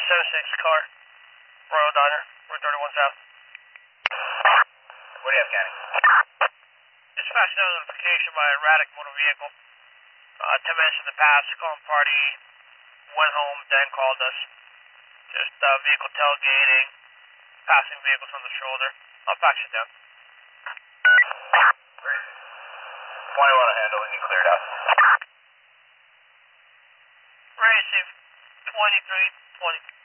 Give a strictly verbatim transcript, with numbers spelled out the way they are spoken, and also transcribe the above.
seven six car, Royal Diner, Route thirty-one South. What do you have, Kenny? Dispatch notification by erratic motor vehicle. Uh, ten minutes in the past, calling party, went home, then called us. Just uh, vehicle tailgating, passing vehicles on the shoulder. I'll patch it down. twenty-one to handle when you cleared out. Receive twenty-three twenty.